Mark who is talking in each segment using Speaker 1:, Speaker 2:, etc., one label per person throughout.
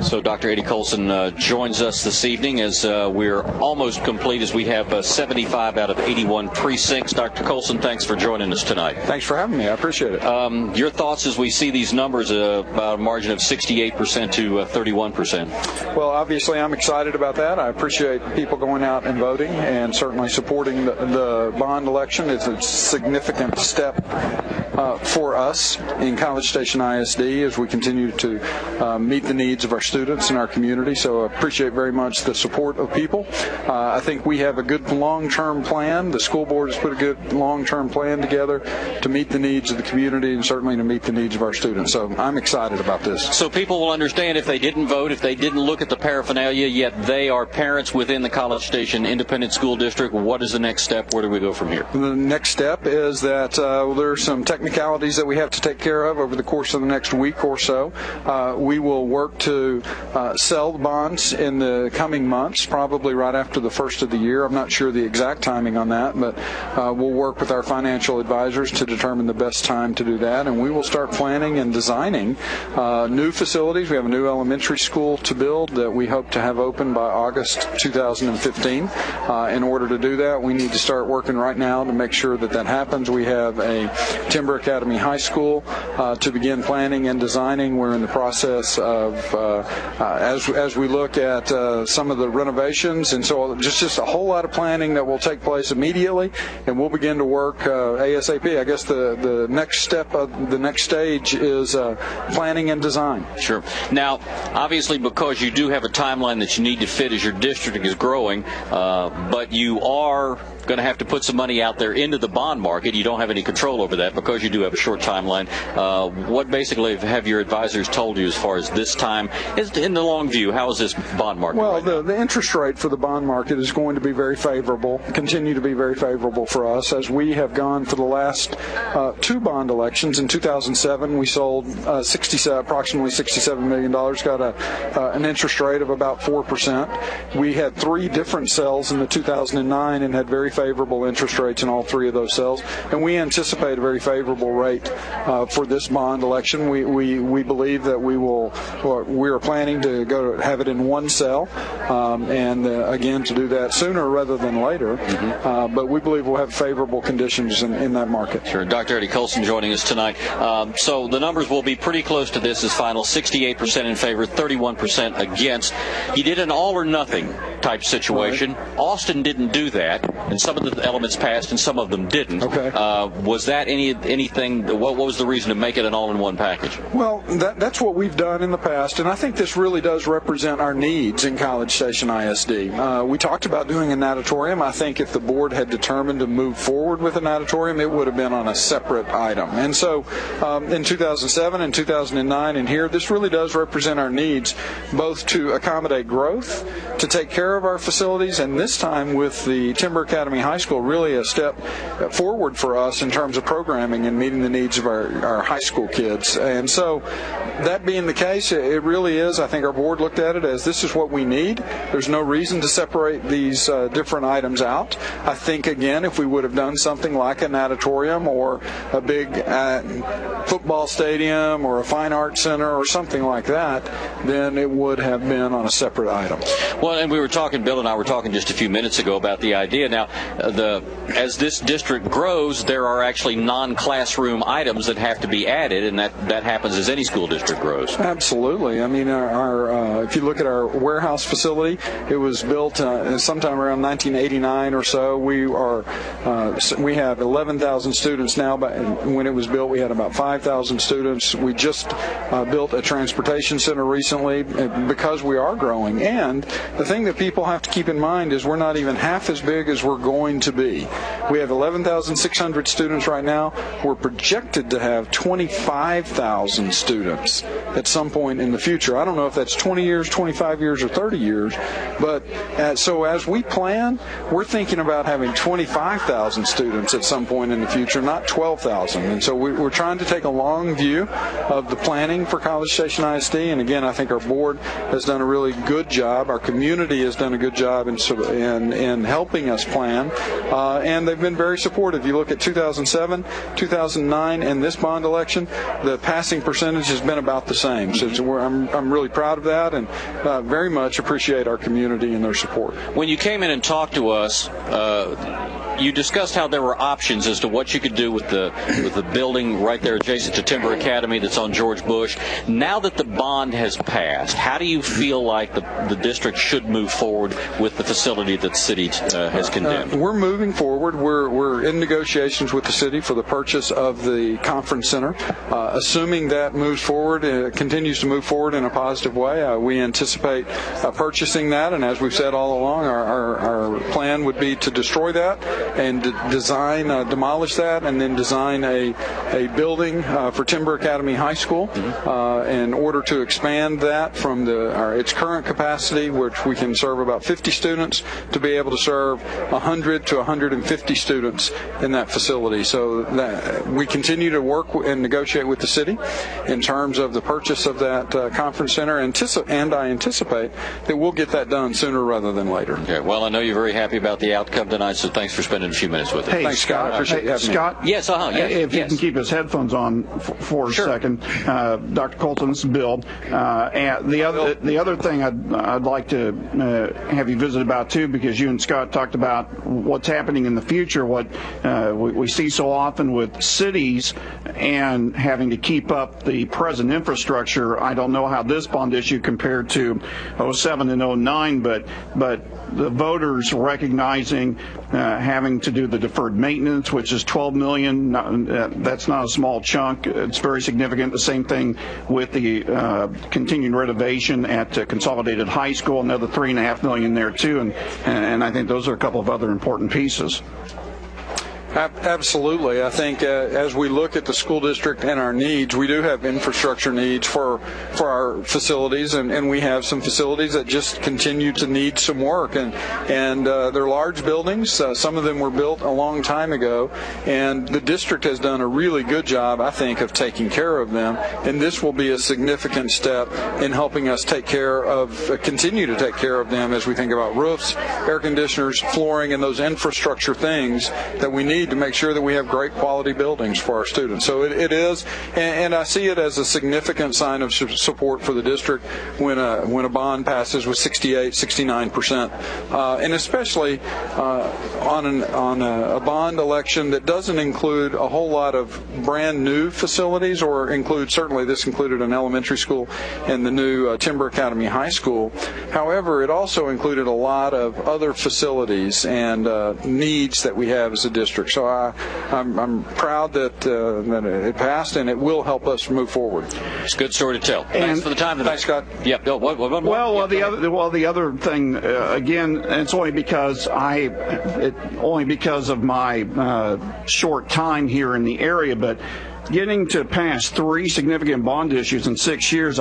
Speaker 1: So Dr. Eddie Colson joins us this evening as we're almost complete, as we have 75 out of 81 precincts. Dr. Colson, thanks for joining us tonight.
Speaker 2: Thanks for having me. I appreciate it.
Speaker 1: Your thoughts as we see these numbers, about a margin of 68% to 31%?
Speaker 2: Well, obviously I'm excited about that. I appreciate people going out and voting and certainly supporting the bond election. It's a significant step for us in College Station ISD as we continue to meet the needs of our students and our community. So I appreciate very much the support of people. I think we have a good long-term plan. The school board has put a good long-term plan together to meet the needs of the community and certainly to meet the needs of our students. So I'm excited about this.
Speaker 1: So people will understand if they didn't vote, if they didn't look at the paraphernalia, yet they are parents within the College Station Independent School District. What is the next step? Where do we go from here?
Speaker 2: The next step is that there are some technicalities that we have to take care of over the course of the next week or so. We will work to sell the bonds in the coming months, probably right after the first of the year. I'm not sure the exact timing on that, but we'll work with our financial advisors to determine the best time to do that, and we will start planning and designing new facilities. We have a new elementary school to build that we hope to have open by August 2015. In order to do that, we need to start working right now to make sure that that happens. We have a Timber Academy High School to begin planning and designing. We're in the process of, as we look at some of the renovations, and so just a whole lot of planning that will take place immediately, and we'll begin to work ASAP. I guess the next step of the next stage is planning and design.
Speaker 1: Sure. Now, obviously, because you do have a timeline that you need to fit as your district is growing, but you are going to have to put some money out there into the bond market. You don't have any control over that because you do have a short timeline. What basically have your advisors told you as far as this time is in the long view? How is this bond market?
Speaker 2: Well,
Speaker 1: right
Speaker 2: the interest rate for the bond market is going to be very favorable, continue to be very favorable for us, as we have gone for the last two bond elections. In 2007, we sold approximately $67 million, got an interest rate of about 4%. We had three different sales in the 2009 and had very favorable interest rates in all three of those sales, and we anticipate a very favorable rate for this bond election. We believe that we are planning to have it in one cell, and again to do that sooner rather than later. But we believe we'll have favorable conditions in that market.
Speaker 1: Sure. Dr. Eddie Colson joining us tonight. So the numbers will be pretty close to this as final: 68% in favor, 31% against. You did an all or nothing type situation. Right. Austin didn't do that, and some of the elements passed and some of them didn't.
Speaker 2: Okay.
Speaker 1: Was that anything? What was the reason to make it an all-in-one package?
Speaker 2: Well, that's what we've done in the past, and I think this really does represent our needs in College Station ISD. We talked about doing a natatorium. I think if the board had determined to move forward with a natatorium, it would have been on a separate item. And so in 2007 and 2009 and here, this really does represent our needs, both to accommodate growth, to take care of our facilities, and this time with the Timber Academy High School, really a step forward for us in terms of programming and meeting the needs of our high school kids. And so that being the case, it really is, I think our board looked at it as this is what we need. There's no reason to separate these different items out. I think, again, if we would have done something like a natatorium or a big football stadium or a fine arts center or something like that, then it would have been on a separate item.
Speaker 1: Well, and Bill and I were talking just a few minutes ago about the idea. Now, as this district grows, there are actually non-classroom items that have to be added, and that happens as any school district grows.
Speaker 2: Absolutely. I mean, if you look at our warehouse facility, it was built sometime around 1989 or so. We have 11,000 students now, but when it was built, we had about 5,000 students. We just built a transportation center recently because we are growing. And the thing that people have to keep in mind is we're not even half as big as we're going to be. We have 11,600 students right now. We're projected to have 25,000 students at some point in the future. I don't know if that's 20 years, 25 years, or 30 years, but so as we plan, we're thinking about having 25,000 students at some point in the future, not 12,000. And so we're trying to take a long view of the planning for College Station ISD, and again, I think our board has done a really good job. Our community has done done a good job in helping us plan, and they've been very supportive. You look at 2007, 2009, and this bond election, the passing percentage has been about the same. So I'm really proud of that, and very much appreciate our community and their support.
Speaker 1: When you came in and talked to us, you discussed how there were options as to what you could do with the building right there adjacent to Timber Academy that's on George Bush. Now that the bond has passed, how do you feel like the district should move forward with the facility that the city has condemned?
Speaker 2: We're moving forward. We're in negotiations with the city for the purchase of the conference center. Assuming that moves forward, continues to move forward in a positive way, we anticipate purchasing that. And as we've said all along, our plan would be to destroy that and demolish that, and then design a building for Timber Academy High School in order to expand that from its current capacity, which we can serve about 50 students, to be able to serve 100 to 150 students in that facility. So that we continue to work and negotiate with the city in terms of the purchase of that conference center, and I anticipate that we'll get that done sooner rather than later.
Speaker 1: Okay. Well, I know you're very happy about the outcome tonight, so thanks for spending a few minutes with us.
Speaker 3: Hey,
Speaker 2: thanks, Scott. I appreciate you having me.
Speaker 3: Scott?
Speaker 1: Yes, yes.
Speaker 3: If you can keep his headphones on for a second. Dr. Colton, this is Bill. And the other thing I'd like to have you visit about, too, because you and Scott talked about what's happening in the future, what we see so often with cities and having to keep up the present infrastructure. I don't know how this bond issue compared to 07 and 09, but the voters recognizing having to do the deferred maintenance, which is $12 million. That's not a small chunk. It's very significant. The same thing with the continuing renovation at Consolidated High School, another $3.5 million there too, and I think those are a couple of other important pieces.
Speaker 2: Absolutely. I think as we look at the school district and our needs, we do have infrastructure needs for our facilities, and we have some facilities that just continue to need some work. And they're large buildings. Some of them were built a long time ago, and the district has done a really good job, I think, of taking care of them. And this will be a significant step in helping us continue to take care of them as we think about roofs, air conditioners, flooring, and those infrastructure things that we need to make sure that we have great quality buildings for our students. So it is, and I see it as a significant sign of support for the district when a bond passes with 69%, and especially on a bond election that doesn't include a whole lot of brand new facilities, certainly this included an elementary school and the new Timber Academy High School. However, it also included a lot of other facilities and needs that we have as a district. So I'm proud that it passed, and it will help us move forward.
Speaker 1: It's a good story to tell. Thanks for the time tonight.
Speaker 2: Thanks, Scott.
Speaker 1: Yep.
Speaker 3: The other thing, again, it's only because of my short time here in the area, but getting to pass 3 significant bond issues in 6 years,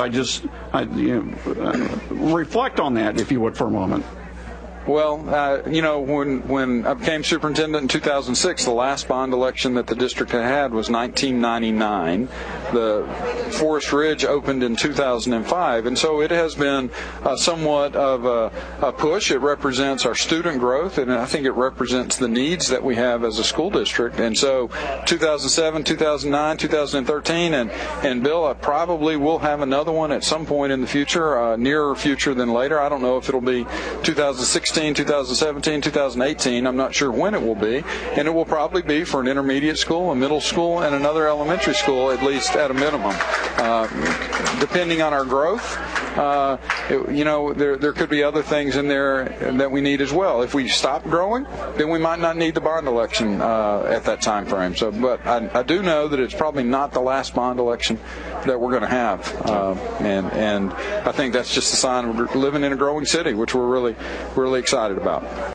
Speaker 3: reflect on that, if you would, for a moment.
Speaker 2: Well, when I became superintendent in 2006, the last bond election that the district had was 1999. The Forest Ridge opened in 2005, and so it has been somewhat of a push. It represents our student growth, and I think it represents the needs that we have as a school district. And so 2007, 2009, 2013, and Bill, I probably will have another one at some point in the future, nearer future than later. I don't know if it'll be 2016, 2017, 2018. I'm not sure when it will be, and it will probably be for an intermediate school, a middle school, and another elementary school, at least at a minimum. Depending on our growth, there could be other things in there that we need as well. If we stop growing, then we might not need the bond election at that time frame. So, but I do know that it's probably not the last bond election that we're going to have, and I think that's just a sign of living in a growing city, which we're really excited about.